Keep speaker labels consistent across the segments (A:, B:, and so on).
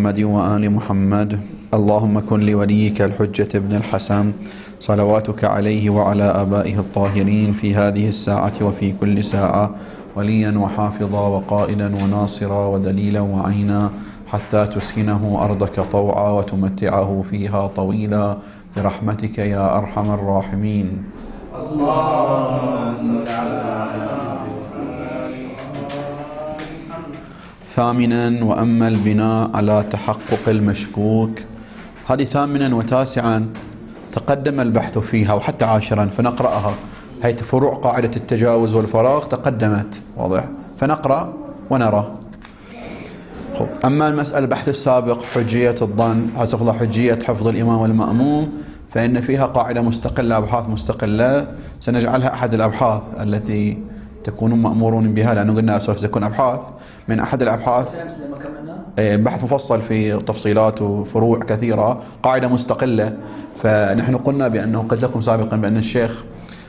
A: محمد وآل محمد. اللهم كن لوليك الحجة بن الحسن صلواتك عليه وعلى آبائه الطاهرين في هذه الساعة وفي كل ساعة وليا وحافظا وقائدا وناصرا ودليلا وعينا حتى تسكنه أرضك طوعا وتمتعه فيها طويلا برحمتك يا أرحم الراحمين. اللهم صل على ثامنا وأما البناء على تحقق المشكوك. هذه ثامنا وتاسعا تقدم البحث فيها وحتى عاشرا فنقرأها، هي فروع قاعدة التجاوز والفراغ تقدمت واضح فنقرأ ونرى. أما المسألة البحث السابق حجية الظن حجية حفظ الإمام والمأموم فإن فيها قاعدة مستقلة أبحاث مستقلة سنجعلها أحد الأبحاث التي تكونون مأمورون بها لأنه قلنا سوف تكون أبحاث من أحد الأبحاث بحث مفصل في تفصيلات وفروع كثيرة قاعدة مستقلة. فنحن قلنا بأنه قد لكم سابقا بأن الشيخ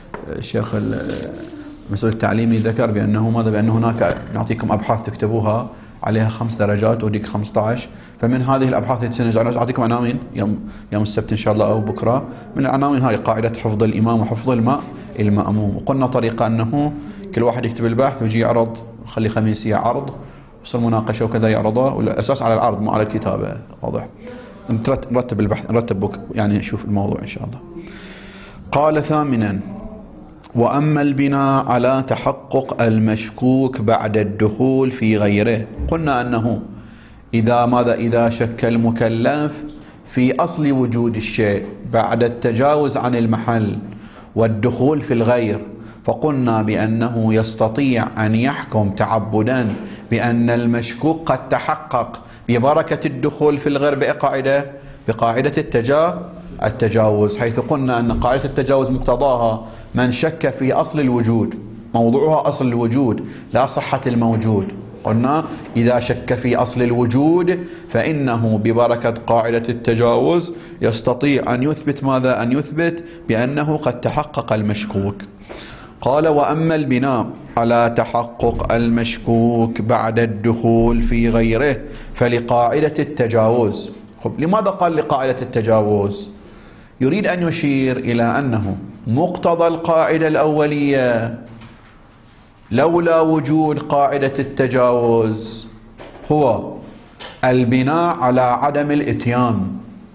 A: المسؤول التعليمي ذكر بأنه ماذا بأن هناك نعطيكم أبحاث تكتبوها عليها 5 درجات وديك 15. فمن هذه الأبحاث التي سنجعلها أعطيكم عناوين يوم السبت إن شاء الله أو بكرة من العناوين هاي قاعدة حفظ الإمام وحفظ المأموم. وقلنا طريقة أنه كل واحد يكتب البحث ويجي يعرض خلي خميسية عرض وصل مناقشة وكذا يعرضه والأساس على العرض مو على الكتابة واضح. نرتب البحث نرتب يعني نشوف الموضوع إن شاء الله. قال ثامنا وأما البناء على تحقق المشكوك بعد الدخول في غيره. قلنا أنه إذا شك المكلف في أصل وجود الشيء بعد التجاوز عن المحل والدخول في الغير فقلنا بأنه يستطيع أن يحكم تعبدا بأن المشكوك قد تحقق ببركة الدخول في الغير بقاعدة التجاوز، حيث قلنا أن قاعدة التجاوز مقتضاها من شك في أصل الوجود موضوعها أصل الوجود لا صحة الموجود. قلنا إذا شك في أصل الوجود فإنه ببركة قاعدة التجاوز يستطيع أن يثبت ماذا؟ أن يثبت بأنه قد تحقق المشكوك. قال وأما البناء على تحقق المشكوك بعد الدخول في غيره فلقاعدة التجاوز. لماذا قال لقاعدة التجاوز؟ يريد أن يشير إلى أنه مقتضى القاعدة الأولية لولا وجود قاعدة التجاوز هو البناء على عدم الإتيان.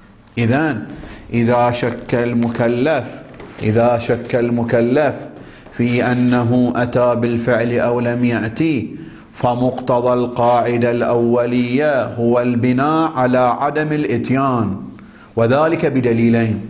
A: إذا شك المكلف في أنه أتى بالفعل أو لم يأتي فمقتضى القاعدة الأولية هو البناء على عدم الإتيان، وذلك بدليلين.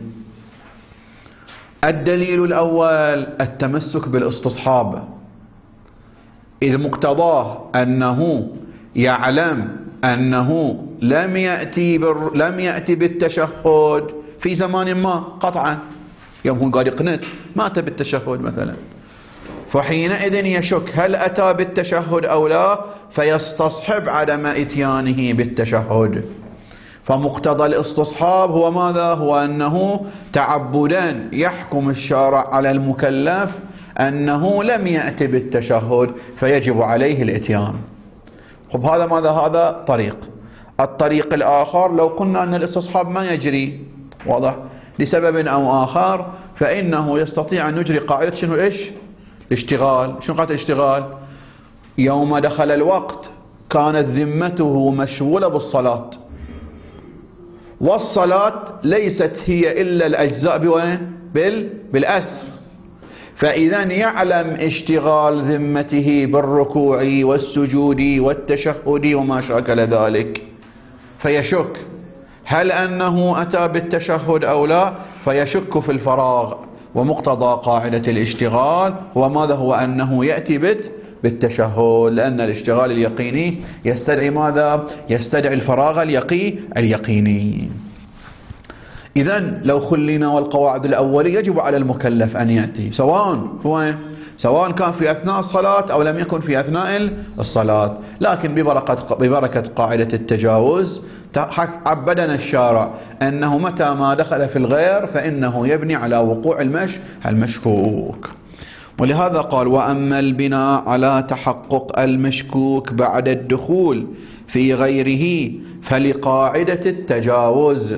A: الدليل الأول التمسك بالاستصحاب، إذ مقتضاه أنه يعلم أنه لم يأتي بالتشهد في زمان ما قطعا، يوم هو قاعد يقنت ما أتى بالتشهد مثلا، فحينئذ يشك هل أتى بالتشهد أو لا فيستصحب عدم إتيانه بالتشهد. فمقتضى الاستصحاب هو ماذا؟ هو أنه تعبدا يحكم الشارع على المكلف أنه لم يأتي بالتشهد فيجب عليه الإتيان. هذا ماذا؟ هذا طريق. الطريق الآخر لو قلنا أن الاستصحاب ما يجري واضح لسبب أو آخر فإنه يستطيع أن يجري قاعدة شنو الاشتغال. شنو قاعدة الاشتغال؟ يوم دخل الوقت كانت ذمته مشغولة بالصلاة، والصلاة ليست هي إلا الأجزاء بوين؟ بالأسر. فإذا يعلم اشتغال ذمته بالركوع والسجود والتشهد وما شاكل ذلك فيشك هل أنه أتى بالتشهد أو لا فيشك في الفراغ. ومقتضى قاعدة الاشتغال هو ماذا؟ هو أنه يأتي بالتشهد، لأن الاشتغال اليقيني يستدعي ماذا؟ يستدعي الفراغ اليقيني. إذن لو خلينا والقواعد الأولية يجب على المكلف أن يأتي سواء كان في أثناء الصلاة أو لم يكن في أثناء الصلاة، لكن ببركة قاعدة التجاوز عبدنا الشارع أنه متى ما دخل في الغير فإنه يبني على وقوع المشكوك. ولهذا قال وأما البناء على تحقق المشكوك بعد الدخول في غيره فلقاعدة التجاوز.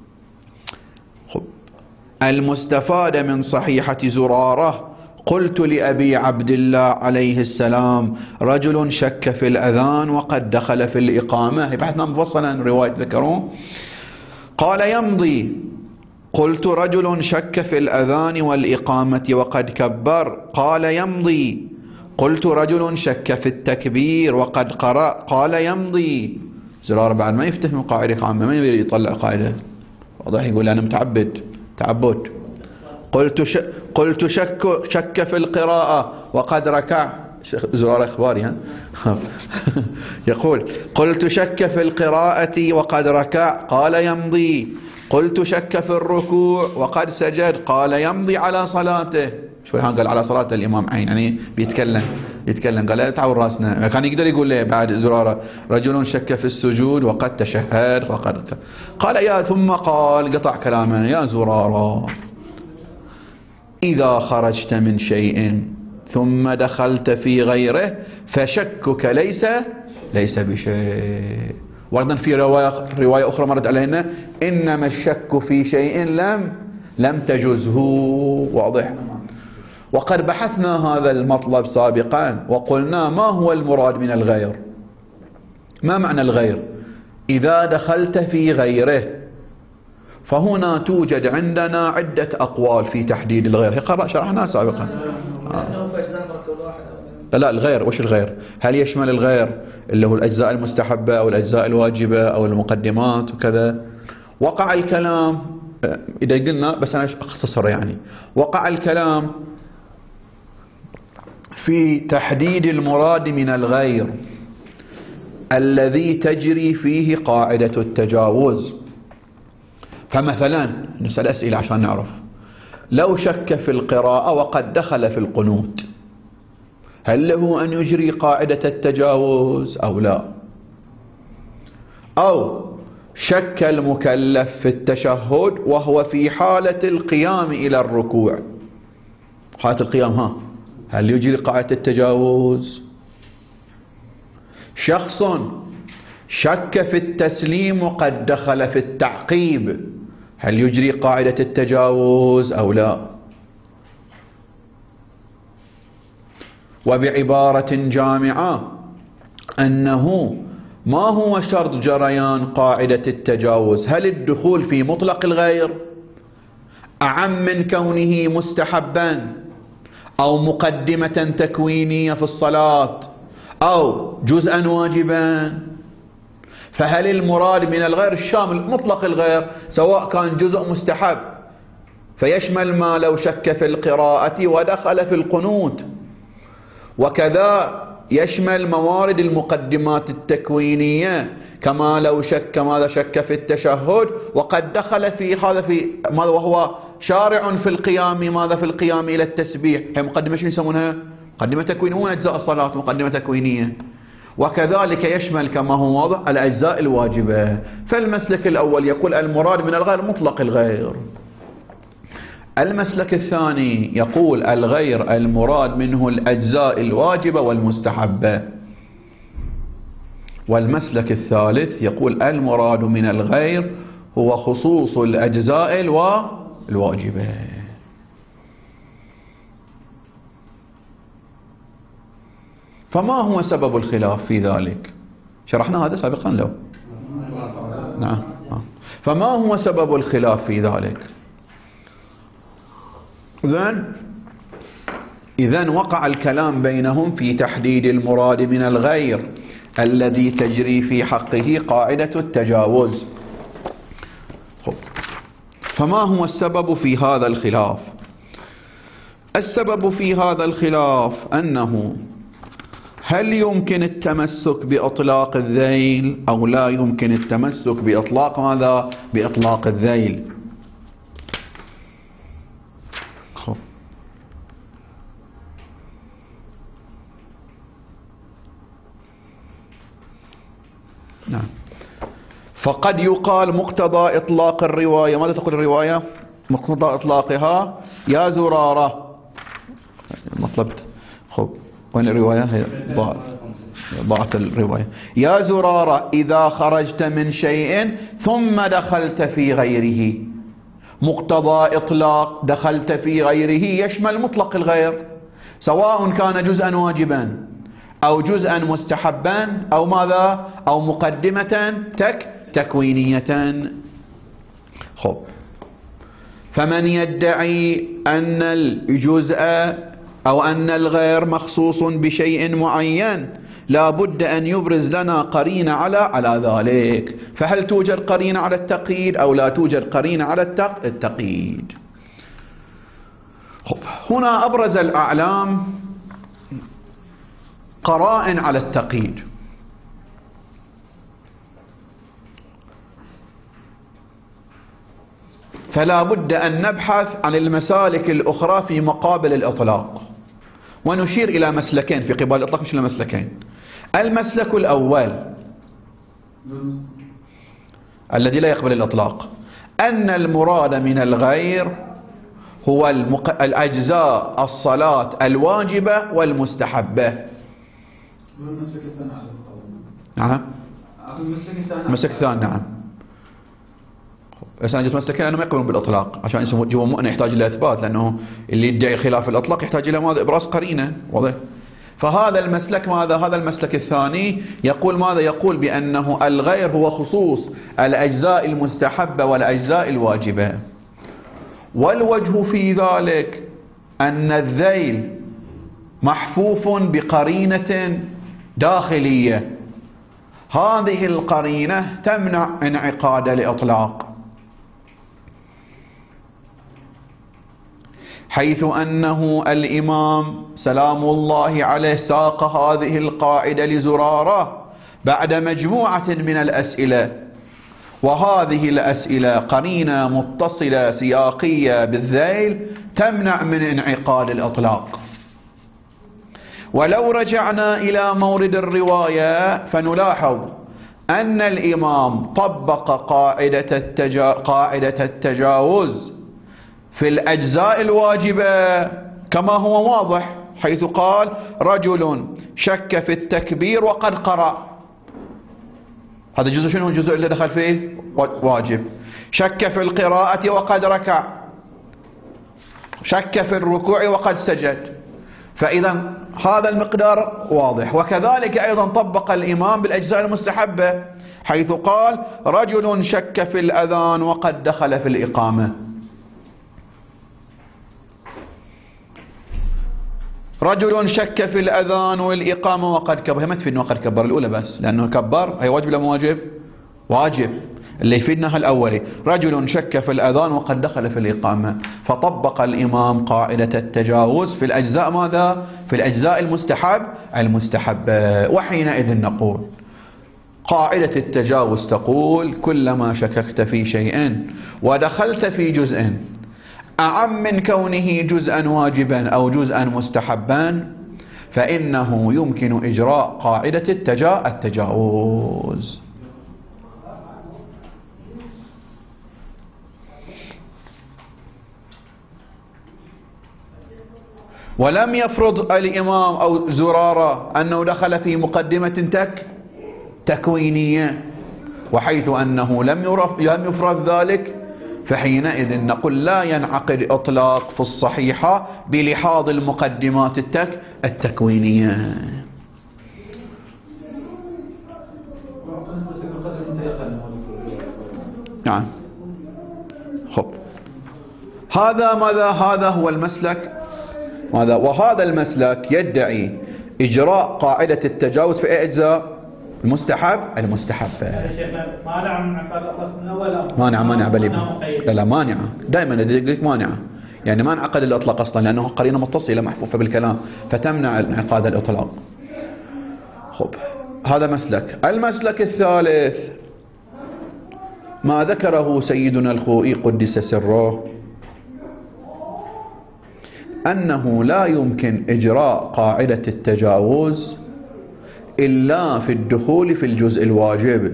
A: المستفاد من صحيحة زرارة: قلت لأبي عبد الله عليه السلام: رجل شك في الأذان وقد دخل في الإقامة. بحثنا مفصلا رواية ذكرون. قال: يمضي. قلت: رجل شك في الأذان والإقامة وقد كبر. قال: يمضي. قلت: رجل شك في التكبير وقد قرأ. قال: يمضي. زرار بعد ما يفتهم قاعدة عامة، ما يريد يطلع قاعدة واضح، يقول أنا متعبد تعبد. قلت شك في القراءة وقد ركع. زرار إخباري ها يقول: قلت شك في القراءة وقد ركع. قال: يمضي. قلت شك في الركوع وقد سجد. قال: يمضي على صلاته. شوي قال على صلاة الإمام عين، يعني يتكلم قال لا تعور راسنا. كان يقدر يقول له بعد زرارة: رجل شك في السجود وقد تشهد وقد قال ثم قال قطع كلامه: يا زرارة، إذا خرجت من شيء ثم دخلت في غيره فشكك ليس بشيء. وأيضا في رواية أخرى مرت علينا: إنما الشك في شيء لم تجزه. واضح. وقد بحثنا هذا المطلب سابقا وقلنا: ما هو المراد من الغير؟ ما معنى الغير؟ إذا دخلت في غيره، فهنا توجد عندنا عدة أقوال في تحديد الغير. شرحناها سابقا. لا الغير، وش الغير؟ هل يشمل الغير اللي هو الأجزاء المستحبة أو الأجزاء الواجبة أو المقدمات وكذا؟ وقع الكلام، إذا قلنا بس أنا أختصر، يعني وقع الكلام في تحديد المراد من الغير الذي تجري فيه قاعدة التجاوز. فمثلا نسأل أسئلة عشان نعرف: لو شك في القراءة وقد دخل في القنوت، هل له أن يجري قاعدة التجاوز أو لا؟ أو شك المكلف في التشهد وهو في حالة القيام إلى الركوع، حالة القيام هل يجري قاعدة التجاوز؟ شخص شك في التسليم وقد دخل في التعقيب، هل يجري قاعدة التجاوز أو لا؟ وبعبارة جامعة أنه ما هو شرط جريان قاعدة التجاوز؟ هل الدخول في مطلق الغير أعم من كونه مستحبا أو مقدمة تكوينية في الصلاة أو جزءا واجبا؟ فهل المراد من الغير الشامل مطلق الغير، سواء كان جزء مستحب فيشمل ما لو شك في القراءة ودخل في القنوت، وكذا يشمل موارد المقدمات التكوينية كما لو شك في التشهد وقد دخل في هذا في ماذا وهو شارع في القيام، ماذا في القيام إلى التسبيح، هي مقدمة شنو يسمونها؟ مقدمة تكوينية، مو أجزاء الصلاة مقدمة تكوينية. وكذلك يشمل كما هو واضح الأجزاء الواجبة. فالمسلك الأول يقول المراد من الغير مطلق الغير. المسلك الثاني يقول الغير المراد منه الأجزاء الواجبة والمستحبة. والمسلك الثالث يقول المراد من الغير هو خصوص الأجزاء الواجبة. فما هو سبب الخلاف في ذلك؟ شرحنا هذا سابقا لو نعم. فما هو سبب الخلاف في ذلك؟ إذن وقع الكلام بينهم في تحديد المراد من الغير الذي تجري في حقه قاعدة التجاوز. فما هو السبب في هذا الخلاف؟ السبب في هذا الخلاف أنه هل يمكن التمسك بإطلاق الذيل أو لا يمكن التمسك بإطلاق ماذا؟ بإطلاق الذيل. نعم. فقد يقال مقتضى إطلاق الرواية، ماذا تقول الرواية؟ مقتضى إطلاقها يا زرارة، مطلبت. خب وين الرواية؟ هي ضاعت الرواية. يا زرارة إذا خرجت من شيء ثم دخلت في غيره، مقتضى إطلاق دخلت في غيره يشمل مطلق الغير، سواء كان جزءا واجبا أو جزءا مستحبا أو ماذا أو مقدمة تكوينية. خب، فمن يدعي أن الجزء أو أن الغير مخصوص بشيء معين لا بد أن يبرز لنا قرينة على ذلك. فهل توجد قرينة على التقييد أو لا توجد قرينة على التقييد؟ هنا أبرز الأعلام قرائن على التقييد. فلا بد أن نبحث عن المسالك الأخرى في مقابل الإطلاق، ونشير إلى مسلكين في قبال الإطلاق، مش إلى مسلكين. المسلك الأول الذي لا يقبل الإطلاق أن المراد من الغير هو الأجزاء الصلاة الواجبة والمستحبة. نعم، المسلك الثاني. نعم، بس أنا جيت مسلكين لأنه ما يقبلون بالإطلاق، عشان يجيبوا مؤنة يحتاج إلى إثبات، لأنه اللي يدعي خلاف الإطلاق يحتاج إلى ماذا؟ إبراز قرينة واضح. فهذا المسلك ماذا؟ هذا المسلك الثاني يقول ماذا؟ يقول بأنه الغير هو خصوص الأجزاء المستحبة والأجزاء الواجبة، والوجه في ذلك أن الذيل محفوف بقرينة داخلية، هذه القرينة تمنع انعقاد الإطلاق، حيث أنه الإمام سلام الله عليه ساق هذه القاعدة لزرارة بعد مجموعة من الأسئلة، وهذه الأسئلة قرينة متصلة سياقية بالذيل تمنع من انعقاد الإطلاق. ولو رجعنا إلى مورد الرواية فنلاحظ أن الإمام طبق قاعدة التجاوز في الأجزاء الواجبة كما هو واضح، حيث قال رجل شك في التكبير وقد قرأ، هذا الجزء شنو؟ الجزء اللي دخل فيه واجب. شك في القراءة وقد ركع، شك في الركوع وقد سجد، فإذا هذا المقدار واضح. وكذلك أيضا طبق الإمام بالأجزاء المستحبة، حيث قال رجل شك في الأذان وقد دخل في الإقامة، رجل شك في الأذان والإقامة وقد كبر. هي ما تفيدنا وقد كبر الأولى بس، لأنه كبر هي واجب ولا مو واجب؟ واجب. اللي يفيدنا الأولي رجل شك في الأذان وقد دخل في الإقامة، فطبق الإمام قاعدة التجاوز في الأجزاء ماذا؟ في الأجزاء المستحبة. وحينئذ نقول قاعدة التجاوز تقول كلما شككت في شيء ودخلت في جزء أعم من كونه جزءا واجبا أو جزءا مستحبا فإنه يمكن إجراء قاعدة التجاوز. ولم يفرض الإمام أو زرارة أنه دخل في مقدمة تكوينية، وحيث أنه لم يفرض ذلك فحينئذ نقول لا ينعقد إطلاق في الصحيحة بلحاظ المقدمات التكوينية. نعم. خب، هذا ماذا؟ هذا هو المسلك ماذا؟ وهذا المسلك يدعي إجراء قاعدة التجاوز في أجزاء المستحبة. مانع بل لا مانعة، دائما يقولك مانعة، يعني ما انعقد الإطلاق أصلا لأنه قرينة متصلة محفوفة بالكلام فتمنع انعقاد الإطلاق. خب، هذا مسلك. المسلك الثالث ما ذكره سيدنا الخوئي قدس سره، أنه لا يمكن إجراء قاعدة التجاوز إلا في الدخول في الجزء الواجب،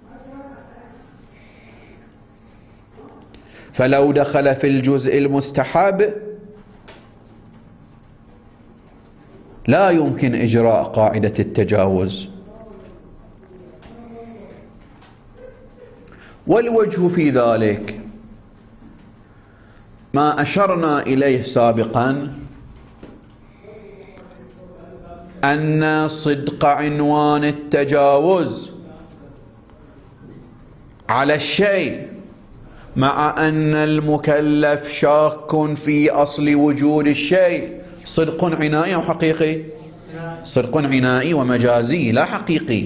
A: فلو دخل في الجزء المستحب لا يمكن إجراء قاعدة التجاوز. والوجه في ذلك ما أشرنا إليه سابقا، أن صدق عنوان التجاوز على الشيء مع أن المكلف شاك في أصل وجود الشيء صدق عنائي أو حقيقي؟ صدق عنائي ومجازي لا حقيقي.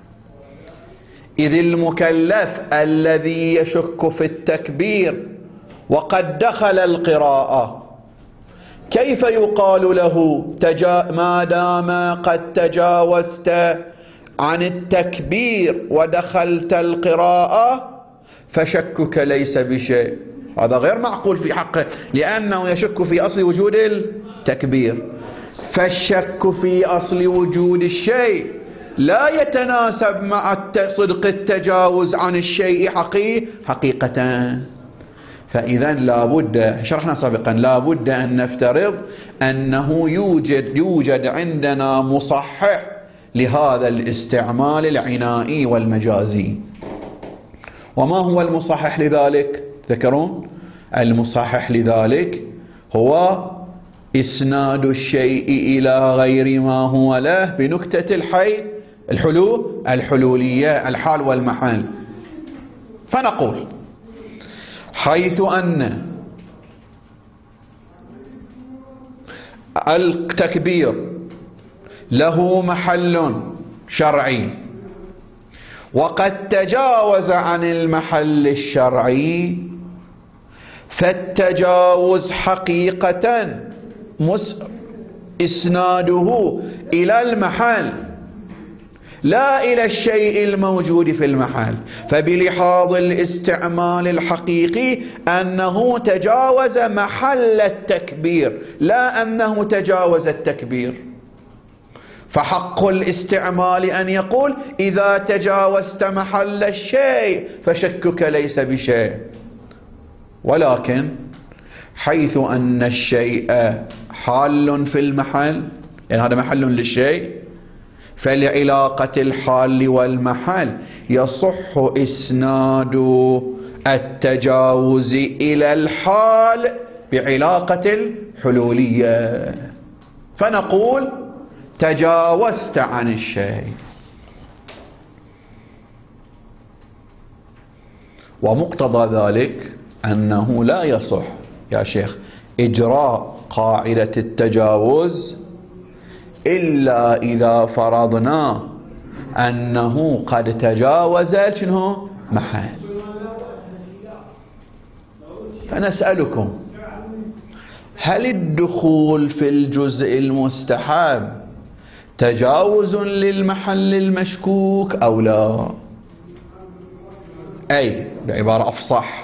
A: إذ المكلف الذي يشك في التكبير وقد دخل القراءة كيف يقال له ما دام قد تجاوزت عن التكبير ودخلت القراءة فشكك ليس بشيء؟ هذا غير معقول في حقه، لأنه يشك في أصل وجود التكبير. فالشك في أصل وجود الشيء لا يتناسب مع صدق التجاوز عن الشيء حقيقة. فإذا لابد، شرحنا سابقا، لابد أن نفترض أنه يوجد عندنا مصحح لهذا الاستعمال العنائي والمجازي. وما هو المصحح لذلك؟ تذكرون المصحح لذلك هو إسناد الشيء إلى غير ما هو له بنكتة الحلولية، الحال والمحل. فنقول حيث أن التكبير له محل شرعي وقد تجاوز عن المحل الشرعي، فالتجاوز حقيقة إسناده إلى المحل لا إلى الشيء الموجود في المحل. فبلحاظ الاستعمال الحقيقي أنه تجاوز محل التكبير لا أنه تجاوز التكبير. فحق الاستعمال أن يقول إذا تجاوزت محل الشيء فشكك ليس بشيء. ولكن حيث أن الشيء حال في المحل، يعني هذا محل للشيء، فلعلاقة الحال والمحل يصح إسناد التجاوز إلى الحال بعلاقة الحلولية. فنقول تجاوزت عن الشيء. ومقتضى ذلك أنه لا يصح يا شيخ إجراء قاعدة التجاوز إلا إذا فرضنا أنه قد تجاوز شنو محل. فنسألكم، هل الدخول في الجزء المستحب تجاوز للمحل المشكوك أو لا؟ أي بعبارة أفصح،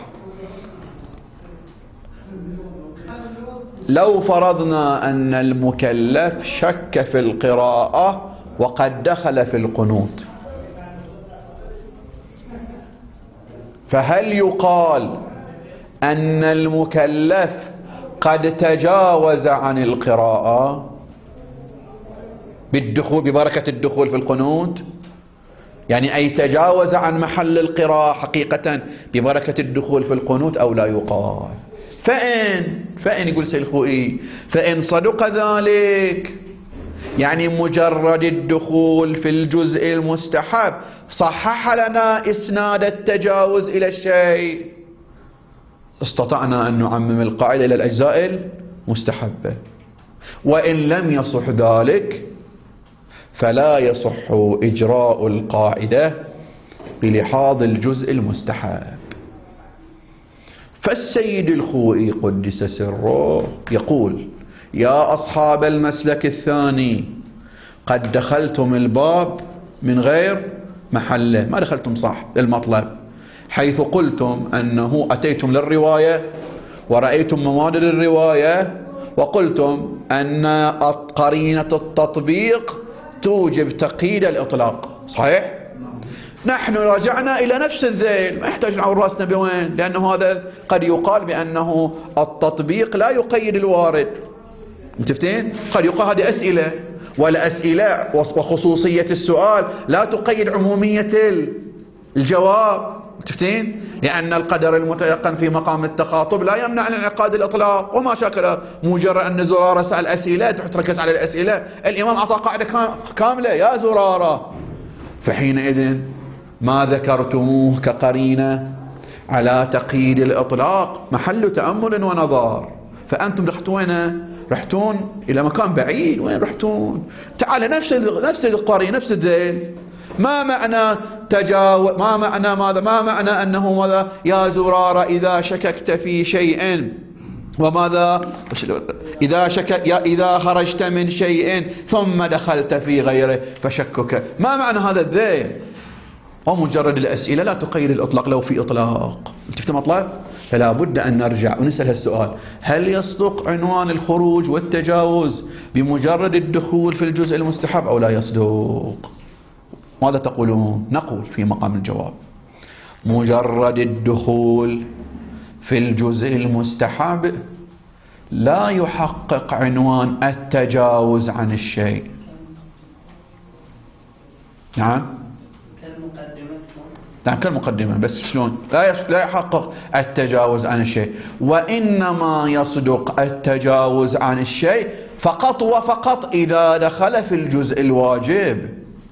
A: لو فرضنا أن المكلف شك في القراءة وقد دخل في القنوت، فهل يقال أن المكلف قد تجاوز عن القراءة بالدخول ببركة الدخول في القنوت؟ يعني أي تجاوز عن محل القراءة حقيقة ببركة الدخول في القنوت أو لا يقال؟ فإن يقول سيد الخوئي فإن صدق ذلك، يعني مجرد الدخول في الجزء المستحب صحح لنا إسناد التجاوز إلى الشيء، استطعنا أن نعمم القاعدة إلى الأجزاء المستحبة. وإن لم يصح ذلك فلا يصح إجراء القاعدة بلحاظ الجزء المستحب. فالسيد الخوئي قدس سره يقول: يا أصحاب المسلك الثاني، قد دخلتم الباب من غير محله، ما دخلتم صح للمطلب، حيث قلتم أنه أتيتم للرواية ورأيتم مواردر الرواية وقلتم أن قرينة التطبيق توجب تقييد الإطلاق. صحيح؟ نحن رجعنا إلى نفس الذيل، ما يحتاج نعور راسنا بوين، لأنه هذا قد يقال بأنه التطبيق لا يقيد الوارد. متفتين؟ قد يقال هذه أسئلة، والأسئلة وخصوصية السؤال لا تقيد عمومية الجواب. تفتين؟ لأن القدر المتيقن في مقام التخاطب لا يمنع انعقاد الإطلاق. وما شكل مجرد أن زرارة سأل أسئلة تركز على الأسئلة، الإمام أعطى قاعدة كاملة يا زرارة. فحينئذ ما ذكرتموه كقرينة على تقييد الإطلاق محل تأمل ونظر. فأنتم رحتوا وين؟ رحتون إلى مكان بعيد. وين رحتون؟ تعال نفس القرينة نفس الذيل. ما معنى تجاوز؟ ما معنى ماذا؟ ما معنى أنه ماذا؟ يا زرارة إذا شككت في شيء وماذا؟ إذا خرجت من شيء ثم دخلت في غيره فشكك. ما معنى هذا الذيل؟ ومجرد الأسئلة لا تقيد الإطلاق لو في إطلاق. شفت مطلب؟ فلا بد أن نرجع ونسأل السؤال: هل يصدق عنوان الخروج والتجاوز بمجرد الدخول في الجزء المستحب أو لا يصدق؟ ماذا تقولون؟ نقول في مقام الجواب: مجرد الدخول في الجزء المستحب لا يحقق عنوان التجاوز عن الشيء. نعم كالمقدمة، بس شلون؟ لا يحقق التجاوز عن الشيء، وإنما يصدق التجاوز عن الشيء فقط وفقط إذا دخل في الجزء الواجب.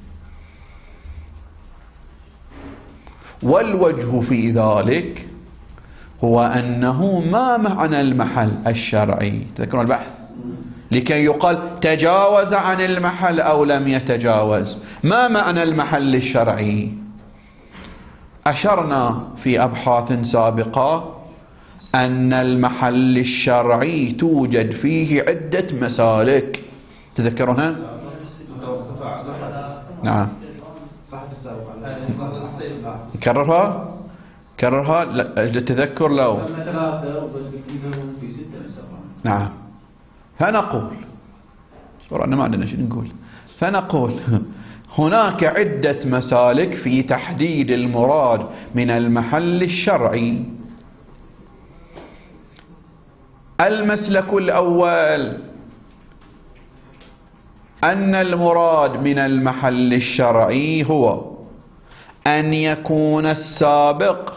A: والوجه في ذلك هو أنه ما معنى المحل الشرعي؟ تذكرون البحث؟ لكي يقال تجاوز عن المحل أو لم يتجاوز، ما معنى المحل الشرعي؟ أشرنا في أبحاث سابقة أن المحل الشرعي توجد فيه عدة مسالك. تذكرونها؟ نعم. كررها للتذكر لو. نعم. فنقول أنا ما عندنا شيء نقول. فنقول هناك عدة مسالك في تحديد المراد من المحل الشرعي. المسلك الأول أن المراد من المحل الشرعي هو أن يكون السابق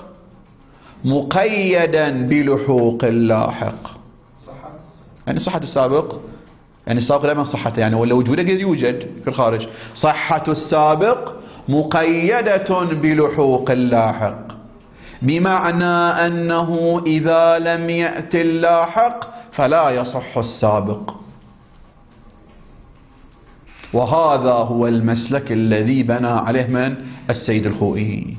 A: مقيدا بلحوق اللاحق. يعني صحة السابق، يعني السابق دائما صحته، يعني ولا وجوده قد يوجد في الخارج. صحة السابق مقيدة بلحوق اللاحق، بمعنى أنه إذا لم يأتي اللاحق فلا يصح السابق. وهذا هو المسلك الذي بنى عليه من؟ السيد الخوئي.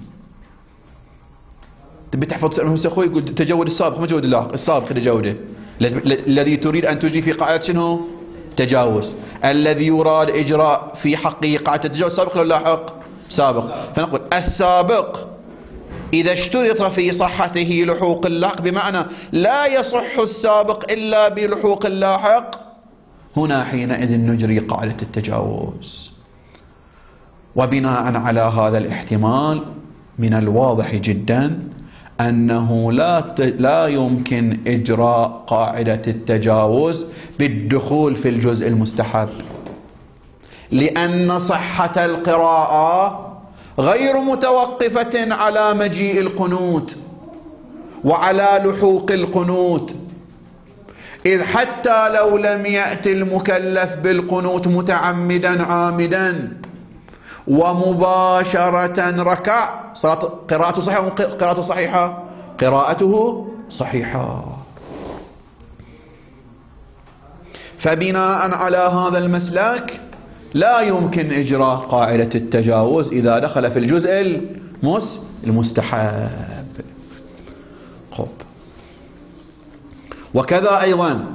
A: تبي تحفظ المسلك الخوئي يقول تجود السابق ما تجود اللاحق. السابق تجوده الذي تريد أن تجري في قاعدة شنو؟ تجاوز. الذي يراد إجراء في حقه قاعدة التجاوز سابق ولا لاحق؟ سابق. فنقول السابق إذا اشترط في صحته لحوق اللاحق، بمعنى لا يصح السابق إلا بلحوق اللاحق، هنا حينئذ نجري قاعدة التجاوز. وبناء على هذا الاحتمال من الواضح جدا أنه لا يمكن إجراء قاعدة التجاوز بالدخول في الجزء المستحب، لأن صحة القراءة غير متوقفة على مجيء القنوت وعلى لحوق القنوت، إذ حتى لو لم يأتي المكلف بالقنوت متعمدا عامدا ومباشرة ركع، قراءته صحيحة قراءته صحيحة؟ قراءته صحيحة. فبناء على هذا المسلك لا يمكن إجراء قاعدة التجاوز إذا دخل في الجزء المستحب. خب. وكذا أيضا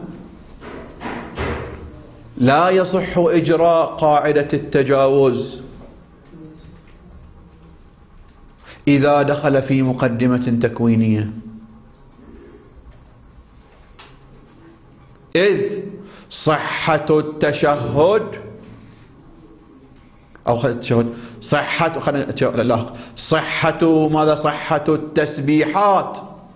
A: لا يصح إجراء قاعدة التجاوز إذا دخل في مقدمة تكوينية، إذ صحة التشهد أو التشهد صحة ماذا؟ صحة التسبيحات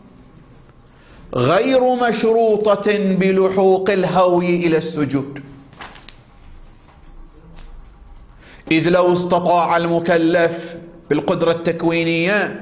A: غير مشروطة بلحوق الهوي إلى السجود. إذ لو استطاع المكلف بالقدرة التكوينية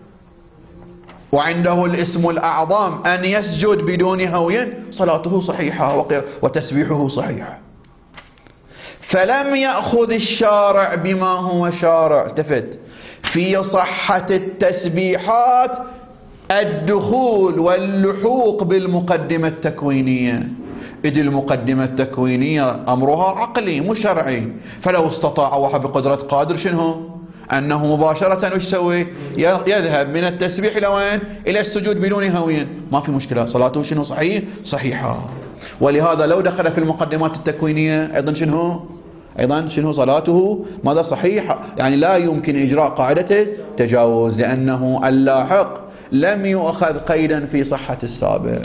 A: وعنده الاسم الأعظم أن يسجد بدون هوية صلاته صحيحة وتسبيحه صحيح. فلم يأخذ الشارع بما هو شارع، التفت، في صحة التسبيحات الدخول واللحوق بالمقدمة التكوينية، إذ المقدمة التكوينية أمرها عقلي مو شرعي. فلو استطاع واحد بقدرة قادر شنو؟ أنه مباشرة وش يسوي؟ يذهب من التسبيح إلى وين؟ إلى السجود بدون هوية، ما في مشكلة، صلاته شنو؟ صحيح؟ صحيحة. ولهذا لو دخل في المقدمات التكوينية أيضا شنو؟ أيضا شنو؟ صلاته ماذا؟ صحيحة. يعني لا يمكن إجراء قاعدة التجاوز لأنه اللاحق لم يؤخذ قيدا في صحة السابق.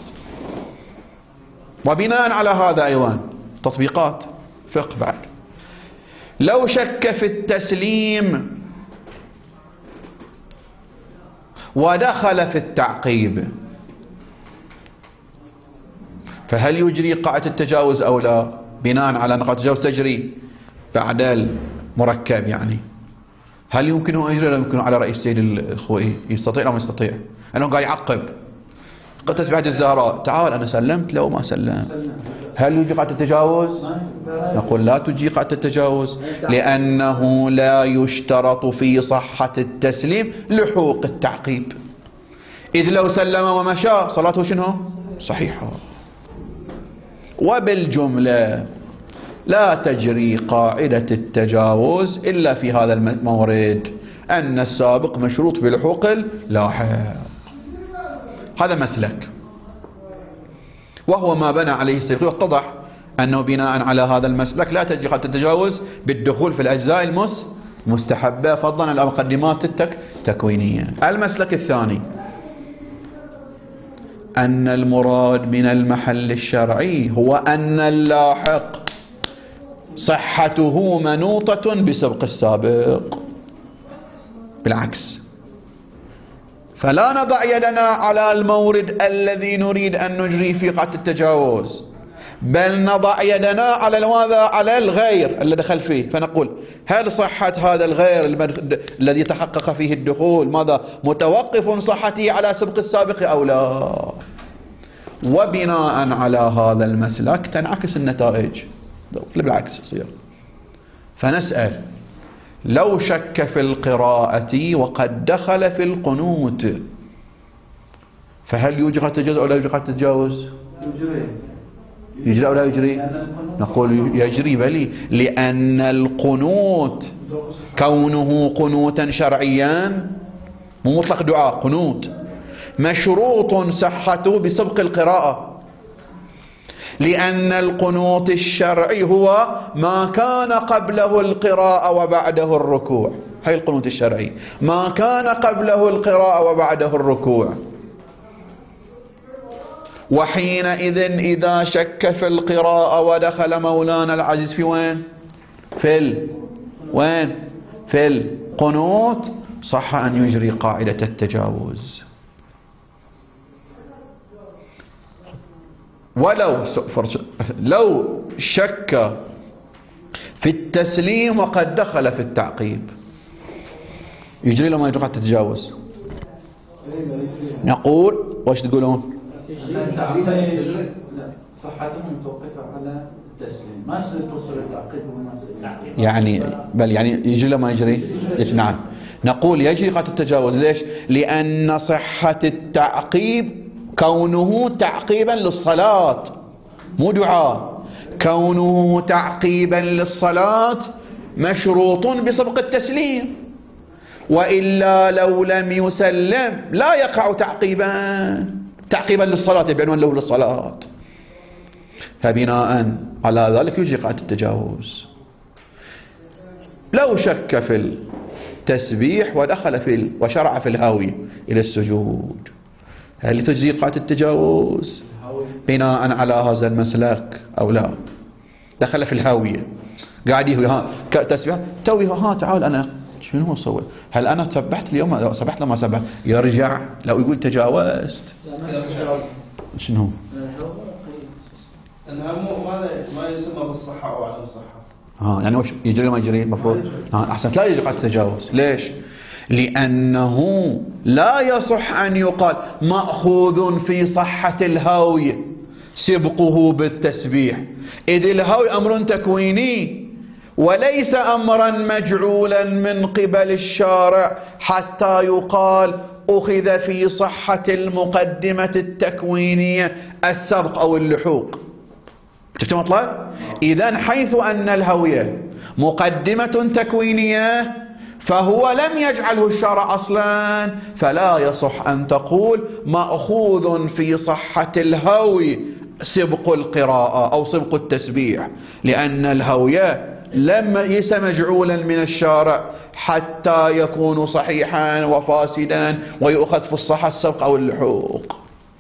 A: وبناء على هذا أيضا تطبيقات فقه بعد، لو شك في التسليم ودخل في التعقيب فهل يجري قاعدة التجاوز أو لا؟ بناء على أن قاعدة التجاوز تجري بعد المركب، يعني هل يمكنه أن يجري ولا يمكنه على رأي السيد الخوئي؟ يستطيع أو ما يستطيع؟ أنه قاعد يعقب قد تسبيحة الزهراء، تعال أنا سلمت لو ما سلمت، هل يجي قاعدة التجاوز؟ نقول لا تجي قاعدة التجاوز، لأنه لا يشترط في صحة التسليم لحوق التعقيب، إذ لو سلم ومشى صلاته شنو؟ صحيحة. وبالجملة لا تجري قاعدة التجاوز إلا في هذا المورد، أن السابق مشروط بلحوق اللاحق. هذا مسلك وهو ما بنى عليه السيوطي، واتضح أنه بناء على هذا المسلك لا تجري قاعدة التجاوز بالدخول في الأجزاء المستحبة فضلا عن المقدمات التكوينية. المسلك الثاني أن المراد من المحل الشرعي هو أن اللاحق صحته منوطة بسبق السابق، بالعكس، فلا نضع يدنا على المورد الذي نريد أن نجري فيه قاعدة التجاوز، بل نضع يدنا على الغير الذي دخل فيه، فنقول هل صحة هذا الغير الذي تحقق فيه الدخول ماذا؟ متوقف صحته على سبق السابق أو لا؟ وبناء على هذا المسلك تنعكس النتائج، بالعكس يصير. فنسأل لو شك في القراءة وقد دخل في القنوت فهل يجري قاعدة التجاوز أو لا يجري قاعدة التجاوز؟ يجري أو لا يجري؟ نقول يجري، بلي، لأن القنوت كونه قنوتا شرعيا مو مطلق دعاء، قنوت مشروط صحته بسبق القراءة، لأن القنوت الشرعي هو ما كان قبله القراءة وبعده الركوع، هي القنوت الشرعي ما كان قبله القراءة وبعده الركوع. وحينئذ إذا شك في القراءة ودخل مولانا العزيز في وين؟ في القنوت صح أن يجري قاعدة التجاوز. لو شك في التسليم وقد دخل في التعقيب يجري له ما يجري قاعدة التجاوز؟ نقول وش تقولون؟
B: صحته متوقفة على التسليم، ما توصل التعقيب
A: يعني بل يعني يجري له ما يجري؟ نعم، نقول يجري قاعدة التجاوز. ليش؟ لأن صحة التعقيب كونه تعقيبا للصلاة مو دعاء، كونه تعقيبا للصلاة مشروط بسبق التسليم، وإلا لو لم يسلم لا يقع تعقيبا للصلاة بعنوان له للصلاة. فبناء على ذلك يجري قاعدة التجاوز. لو شك في التسبيح ودخل وشرع في الهاوية إلى السجود هل تجري قاعدة التجاوز بناء على هذا المسلك أو لا؟ دخل في الهاوية قاعد يهوي تسبيح توي تعال أنا شنو أسوي؟ هل أنا سبحت اليوم لو سبحت لما سبحت يرجع لو يقول تجاوزت شنو؟
C: الهم ما يسمى بالصحة أو عدم الصحة.
A: يعني وش يجري ما يجري المفروض؟ أحسن لا يجري قاعدة التجاوز. ليش؟ لأنه لا يصح أن يقال مأخوذ في صحة الهوي سبقه بالتسبيح، إذ الهوي أمر تكويني وليس أمرا مجعولا من قبل الشارع حتى يقال أخذ في صحة المقدمة التكوينية السبق أو اللحوق. شفت مطلب؟ إذن حيث أن الهوية مقدمة تكوينية فهو لم يجعله الشرع أصلا، فلا يصح أن تقول مأخوذ في صحة الهوي سبق القراءة أو سبق التسبيح، لأن الهوية ليس مجعولا من الشارع حتى يكون صحيحا وفاسدا ويؤخذ في الصحة السبق أو اللحوق.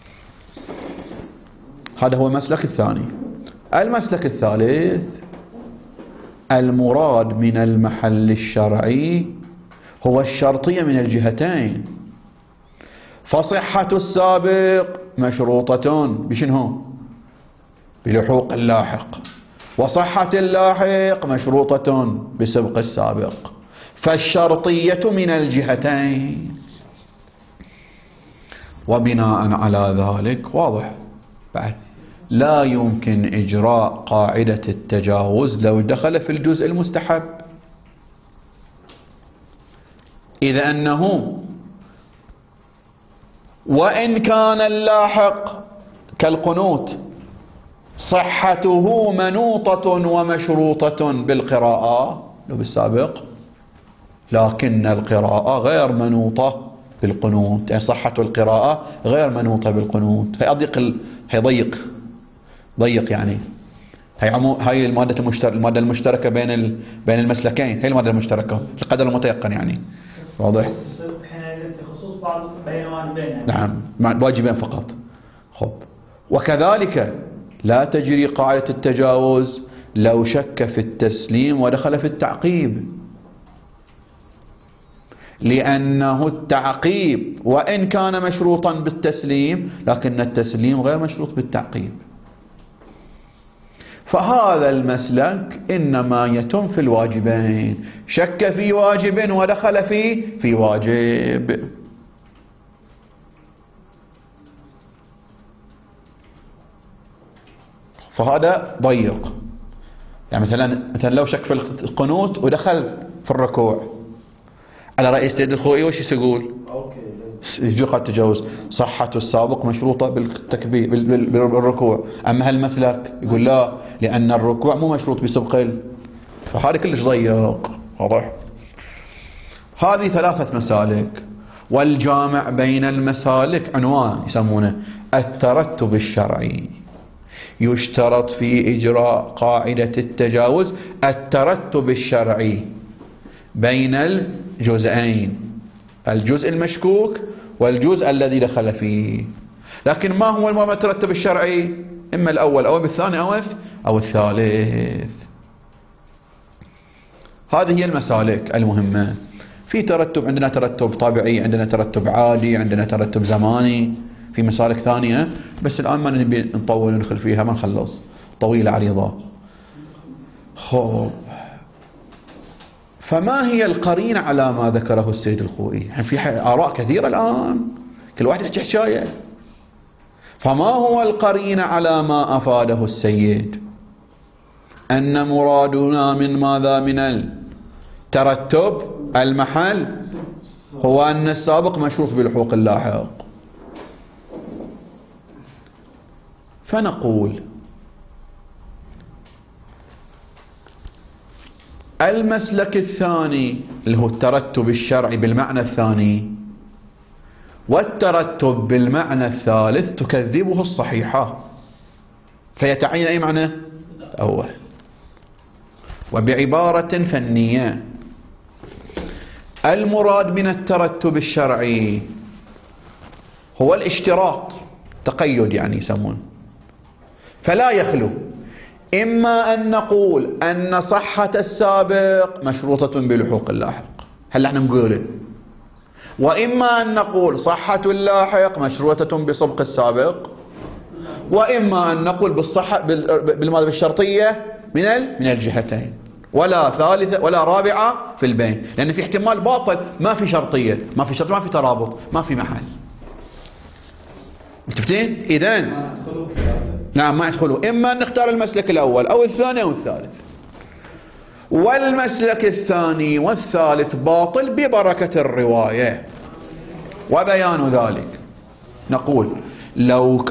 A: هذا هو المسلك الثاني. المسلك الثالث المراد من المحل الشرعي هو الشرطية من الجهتين، فصحة السابق مشروطة بشنو؟ بلحوق اللاحق، وصحة اللاحق مشروطة بسبق السابق، فالشرطية من الجهتين. وبناء على ذلك واضح بعد لا يمكن إجراء قاعدة التجاوز لو دخل في الجزء المستحب، إذ أنه وإن كان اللاحق كالقنوت صحته منوطة ومشروطة بالقراءة لو بالسابق، لكن القراءة غير منوطة بالقنوت، يعني صحة القراءة غير منوطة بالقنوت. هي ضيق يعني هاي المادة المشتركة بين المسلكين، هي المادة المشتركة القدر المتيقن يعني. واضح؟
C: خصوص بعض بين واجبين.
A: نعم واجبين فقط. خب وكذلك لا تجري قاعدة التجاوز لو شك في التسليم ودخل في التعقيب، لأنه التعقيب وإن كان مشروطا بالتسليم لكن التسليم غير مشروط بالتعقيب. فهذا المسلك إنما يتم في الواجبين، شك في واجب ودخل في واجب. فهذا ضيق. يعني مثلا لو شك في القنوت ودخل في الركوع على رأي السيد الخوئي وش يقول؟ يجي قد تجاوز صحة السابق مشروطة بالتكبير بالركوع، أما هالمسلك يقول لا لأن الركوع مو مشروط بسبق فهذا كلش ضيق. واضح؟ هذه ثلاثة مسالك، والجامع بين المسالك عنوان يسمونه الترتب الشرعي. يشترط في إجراء قاعدة التجاوز الترتب الشرعي بين الجزئين، الجزء المشكوك والجزء الذي دخل فيه. لكن ما هو المترتب الشرعي؟ إما الأول أو بالثاني أو الثالث. هذه هي المسالك المهمة. في ترتب، عندنا ترتب طبيعي، عندنا ترتب عادي، عندنا ترتب زماني، في مسالك ثانية بس الآن ما نبي نطول وندخل فيها، ما نخلص، طويلة عريضة. خب فما هي القرينة على ما ذكره السيد الخوئي؟ يعني في آراء كثيرة الآن كل واحد يحكي حكاية. فما هو القرينة على ما أفاده السيد؟ أن مرادنا من ماذا؟ من الترتب المحل هو أن السابق مشروط بلحوق اللاحق. فنقول المسلك الثاني اللي هو الترتب الشرعي بالمعنى الثاني والترتب بالمعنى الثالث تكذبه الصحيحة، فيتعين أي معنى؟ أول. وبعبارة فنية المراد من الترتب الشرعي هو الاشتراط، تقيد يعني يسمون. فلا يخلو إما أن نقول أن صحة السابق مشروطة بلحوق اللاحق، هل احنا نقوله، وإما أن نقول صحة اللاحق مشروطة بسبق السابق، وإما أن نقول بالصحة بالشرطية من الجهتين. ولا ثالثة ولا رابعة في البين، لأن في احتمال باطل، ما في شرطية، ما في شرط، ما في ترابط، ما في محل. متفقين؟ إذن نعم ما يدخلوا، إما أن نختار المسلك الأول أو الثاني أو الثالث. والمسلك الثاني والثالث باطل ببركة الرواية. وبيان ذلك نقول ولو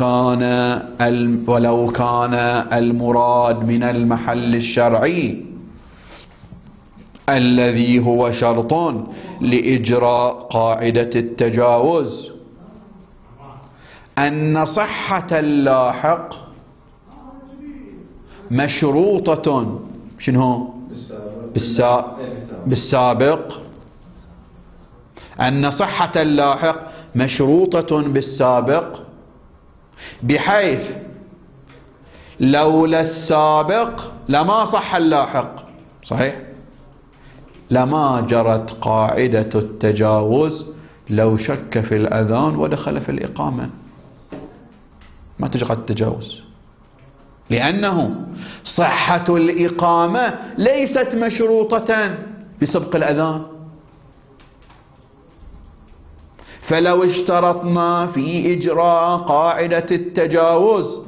A: كان المراد من المحل الشرعي الذي هو شرط لإجراء قاعدة التجاوز أن صحة اللاحق مشروطة شنو؟ بالسابق، أن صحة اللاحق مشروطة بالسابق، بحيث لولا السابق لما صح اللاحق، صحيح؟ لما جرت قاعدة التجاوز لو شك في الأذان ودخل في الإقامة، ما تجرى التجاوز، لأنه صحة الإقامة ليست مشروطة بسبق الأذان. فلو اشترطنا في إجراء قاعدة التجاوز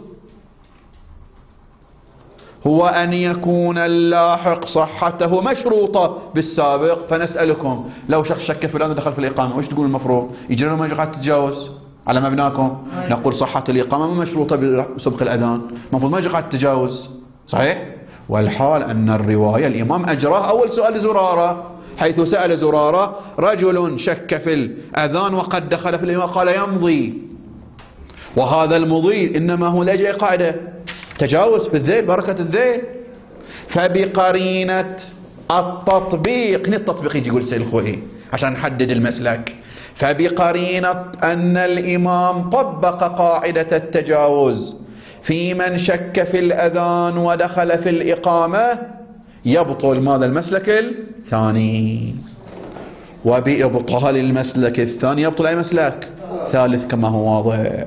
A: هو أن يكون اللاحق صحته مشروطة بالسابق، فنسألكم لو شخص شك في الأذان دخل في الإقامة وش تقول المفروض؟ يجري له مجرى التجاوز على مبناكم؟ نقول صحة الإقامة مشروطة بسبق الأذان، المفروض ما يجرى التجاوز، صحيح؟ والحال أن الرواية الإمام أجراه أول سؤال زرارة، حيث سأل زرارة رجل شك في الأذان وقد دخل في الإمام قال يمضي، وهذا المضي إنما هو لأجل قاعدة تجاوز في الذيل، بركة الذيل. فبقرينة التطبيق، التطبيق يجي يقول سيد الخوئي عشان نحدد المسلك، فبقرينة أن الإمام طبق قاعدة التجاوز في من شك في الأذان ودخل في الإقامة يبطل ماذا؟ المسلك الثاني. وبإبطال المسلك الثاني يبطل أي مسلك؟ ثالث كما هو واضح،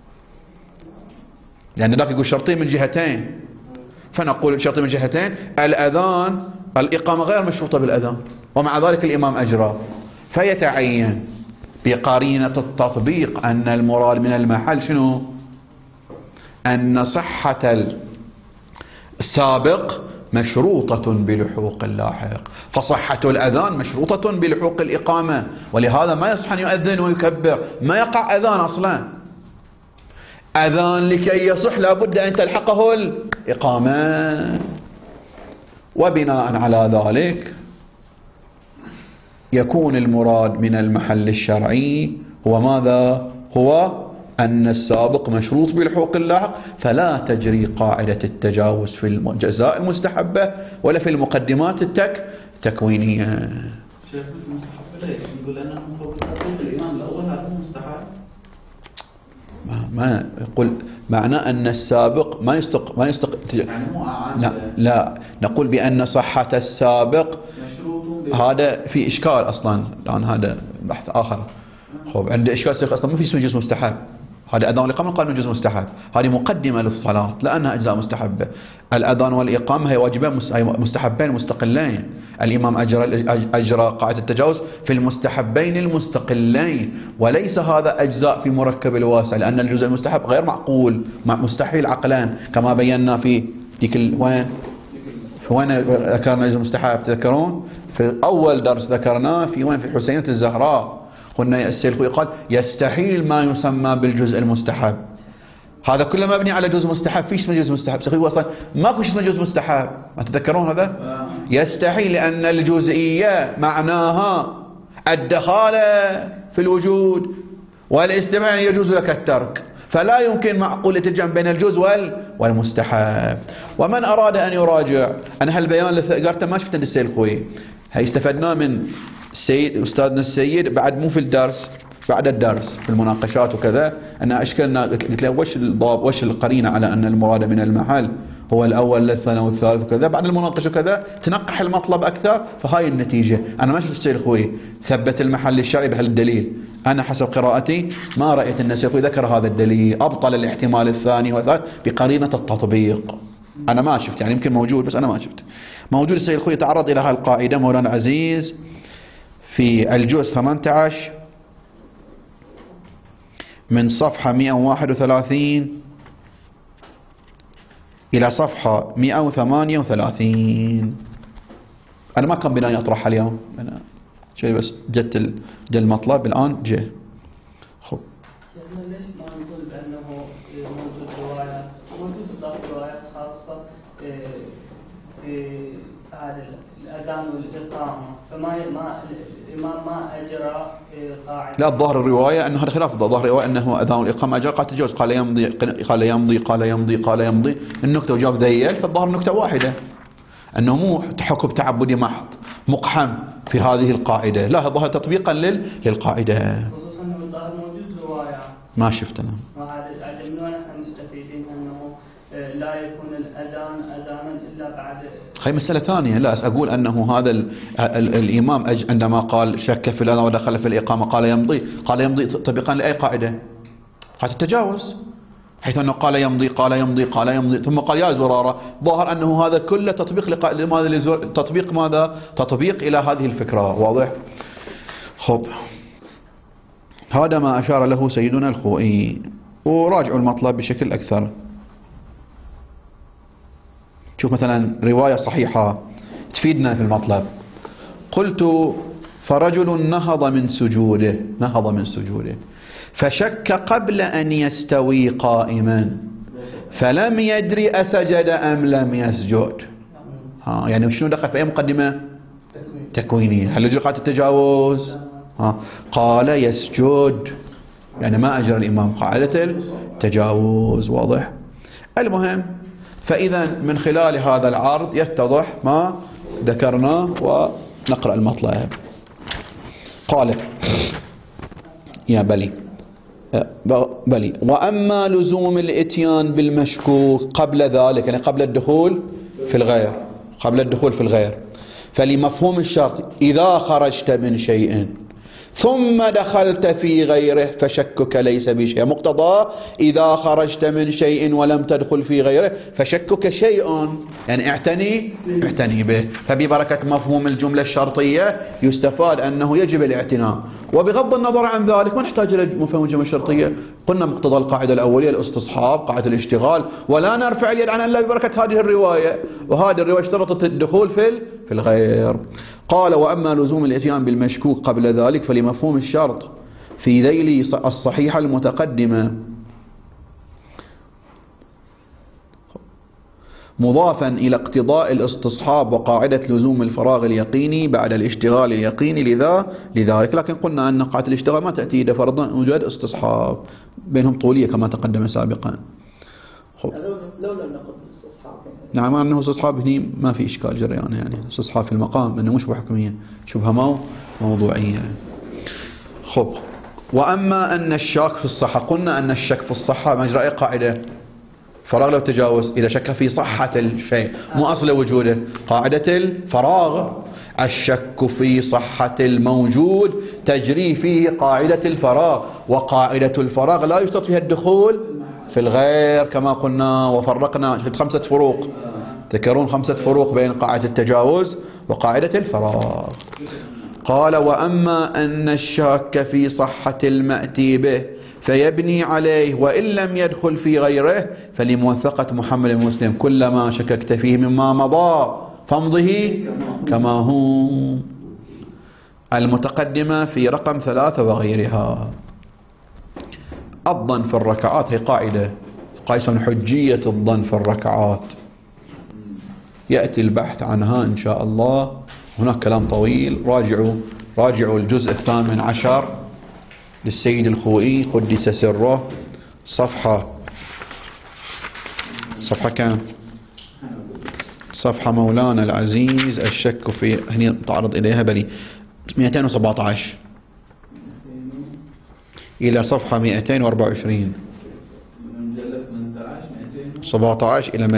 A: لأن ذاك يقول شرطين من جهتين، فنقول شرطين من جهتين، الأذان الإقامة غير مشروطة بالأذان ومع ذلك الإمام أجرى، فيتعين بقرينة التطبيق أن المراد من المحل شنو؟ أن صحة السابق مشروطة بلحوق اللاحق، فصحة الأذان مشروطة بلحوق الإقامة، ولهذا ما يصح أن يؤذن ويكبر، ما يقع أذان أصلا، أذان لكي يصح لابد أن تلحقه الإقامة. وبناء على ذلك يكون المراد من المحل الشرعي هو ماذا؟ هو أن السابق مشروط بلحوق اللاحق، فلا تجري قاعدة التجاوز في الجزاء المستحبة ولا في المقدمات التكوينية.
B: شيخ المستحب ليش؟ يقول أنه تطبيق الإمام الأول هذا مستحب.
A: ما يقول معناه أن السابق ما يستق
B: يعني مو
A: لا نقول بأن صحة السابق هذا في إشكال أصلا، لأن هذا بحث آخر. خب عند إشكال سيق أصلا ما في اسمه جزء مستحب، هذا أذان والإقامة قال إنه جزء مستحب، هذه مقدمة للصلاة لأنها أجزاء مستحبة. الأذان والإقامة هي واجبان مستحبين مستقلين، الإمام أجرى قاعدة التجاوز في المستحبين المستقلين، وليس هذا أجزاء في مركب الواسع، لأن الجزء المستحب غير معقول، مستحيل عقلان، كما بينا في ديك وين ذكرنا الجزء المستحب؟ تذكرون في أول درس ذكرناه في وين؟ في حسينة الزهراء، قلنا السيد الخوئي قال يستحيل ما يسمى بالجزء المستحب، هذا كله مبني على جزء مستحب، فيش اسمه جزء مستحب، الخوئي اصلا ماكو اسمه جزء مستحب، ما تتذكرون هذا؟ يستحيل لأن الجزئية معناها الدخالة في الوجود، والاستماع يجوز لك الترك، فلا يمكن معقولة الجمع بين الجزء والمستحب. ومن أراد أن يراجع أنا هالبيان اللي قرأته ما شفته عند السيد الخوئي، هي استفدناه من السيد أستاذنا السيد بعد مو في الدرس، بعد الدرس في المناقشات وكذا، أنا أشكلنا قلت له وش القرينة على أن المراد من المحل هو الأول الثاني والثالث وكذا، بعد المناقشة وكذا تنقح المطلب أكثر، فهاي النتيجة. أنا ما شفت السيد الخوئي ثبت المحل الشرعي بهالدليل، أنا حسب قراءتي ما رأيت أن السيد الخوئي ذكر هذا الدليل، أبطل الاحتمال الثاني والثالث بقرينة التطبيق، أنا ما شفت، يعني يمكن موجود بس أنا ما شفت. موجود السيد الخوئي يتعرض إلى هالقاعدة مولانا العزيز في الجزء 18 من صفحة 131 إلى صفحة 138. أنا ما كان بناي أطرحها اليوم، أنا شوي بس جت المطلب الآن جاء. خب
C: ليش ما نقول بأنه موجود روايات، موجود بعض الروايات خاصة في هذا الأذان والإقامة، فما الإمام ما أجرى قاعدة.
A: لا، الظاهر الرواية أنه هذا خلاف الظاهر الرواية أنه أذان الإقامة أجرى قال تجوز، قال يمضي قال يمضي قال يمضي قال يمضي، النكتة وجاب ذيل، فالظاهر نكتة واحدة أنه مو حكم تعبدي محض مقحم في هذه القاعدة، لا الظاهر تطبيقا للقاعدة.
C: خصوصا أنه الظاهر موجود روايات
A: ما شفت أنا.
C: وهذا من وين احنا مستفيدين أنه لا يكون الأذان أذانا إلا بعد.
A: هي مسألة ثانية. لا أقول أنه هذا الإمام عندما قال شك في الأذان ودخل في الإقامة قال يمضي تطبيقا لأي قاعدة؟ قاعدة التجاوز، حيث أنه قال يمضي ثم قال يا زرارة. ظاهر أنه هذا كله تطبيق تطبيق ماذا؟ تطبيق إلى هذه الفكرة. واضح؟ خب هذا ما أشار له سيدنا الخوئي، وراجعوا المطلب بشكل أكثر. شوف مثلا رواية صحيحة تفيدنا في المطلب. قلت فرجل نهض من سجوده فشك قبل أن يستوي قائما فلم يدري أسجد أم لم يسجد. يعني شنو دخل في أي مقدمة تكوينية؟ هل يجري قاعدة التجاوز؟ قال يسجد، يعني ما أجرى الإمام قاعدة التجاوز. واضح؟ المهم، فإذا من خلال هذا العرض يتضح ما ذكرناه، ونقرأ المطلب. قال يا بلي وأما لزوم الإتيان بالمشكوك قبل ذلك، يعني قبل الدخول في الغير، فلمفهوم الشرط إذا خرجت من شيء ثم دخلت في غيره فشكك ليس بشيء. مقتضى إذا خرجت من شيء ولم تدخل في غيره فشكك شيء، يعني اعتني به. فببركة مفهوم الجملة الشرطية يستفاد أنه يجب الاعتناء. وبغض النظر عن ذلك ما نحتاج إلى مفهوم الجملة الشرطية. قلنا مقتضى القاعدة الأولية الاستصحاب، قاعدة الاشتغال، ولا نرفع اليد عنها إلا ببركة هذه الرواية، وهذه الرواية اشترطت الدخول في الغير. قال وأما لزوم الإتيان بالمشكوك قبل ذلك فلمفهوم الشرط في ذيل الصحيحة المتقدمة مضافا إلى اقتضاء الاستصحاب وقاعدة لزوم الفراغ اليقيني بعد الاشتغال اليقيني لذلك. لكن قلنا أن قاعدة الاشتغال ما تأتي إذا فرضنا وجود استصحاب، بينهم طولية كما تقدم سابقا.
B: لو لم نقل الاستصحاب،
A: نعم أنه استصحاب هنا ما في إشكال جريان، يعني استصحاب في المقام أنه مش بحكمية، شبهة موضوعية. خب وأما أن الشك في الصحة، قلنا أن الشك في الصحة مجرى أي قاعدة؟ فراغ لو تجاوز، إذا شك في صحة الشيء مو أصل وجوده، قاعدة الفراغ. الشك في صحة الموجود تجري فيه قاعدة الفراغ، وقاعدة الفراغ لا يشترط فيها الدخول في الغير كما قلنا وفرقنا 5 فروق. تذكرون 5 فروق بين قاعدة التجاوز وقاعدة الفراغ. قال وأما أن الشاك في صحة المأتي به فيبني عليه وإن لم يدخل في غيره فلموثقة محمد المسلم كلما شككت فيه مما مضى فامضه كما هو. المتقدمة في رقم 3 وغيرها. الظن في الركعات هي قاعدة قيس حجية الظن في الركعات، يأتي البحث عنها إن شاء الله. هناك كلام طويل، راجعوا الجزء 18 للسيد الخوئي قدس سره، صفحة كام؟ صفحة مولانا العزيز الشك في هنا تعرض إليها بلي 217 إلى صفحة 224 17 إلى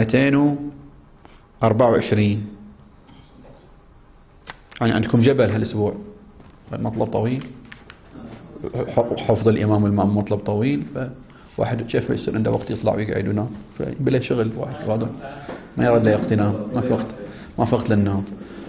A: 224. يعني عندكم جبل هالأسبوع، مطلب طويل، حفظ الإمام والمأموم مطلب طويل، فواحد كيف يصير عنده وقت يطلع ويقعد هنا بلا شغل، واحد واضح ما يرد لا يقتنام، ما في وقت، ما فقت للنوم.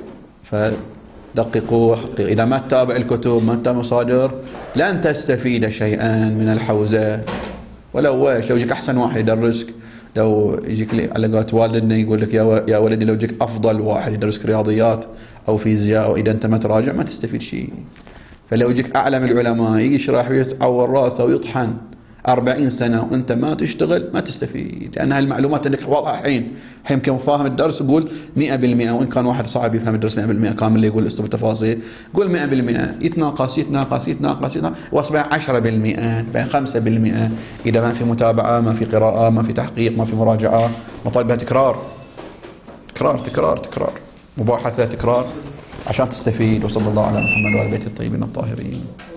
A: فدققوا حقيقة. إذا ما تتابع الكتب ما تتابع مصادر لن تستفيد شيئا من الحوزة ولو ويش. لو يجيك أحسن واحد يدرسك، لو يجيك على قولة والدنا يقول لك يا ولدي لو يجيك أفضل واحد يدرسك رياضيات أو فيزياء، أو إذا أنت ما تراجع ما تستفيد شيء. فلو يجيك أعلم العلماء يجي يشرح ويتعور راسه ويطحن 40 سنة وأنت ما تشتغل ما تستفيد، لأن هالمعلومات عندك واضحة. حين يمكن فاهم الدرس قول 100%، وإن كان واحد صعب يفهم الدرس 100% كامل اللي يقول أسلوب التفاصيل قول 100%، يتناقص واصبح 10%، بين 5%. إذا ما في متابعة، ما في قراءة، ما في تحقيق، ما في مراجعة، مطالبها تكرار تكرار تكرار تكرار، مباحثة تكرار عشان تستفيد. وصلى الله على محمد وعلى بيته الطيبين الطاهرين.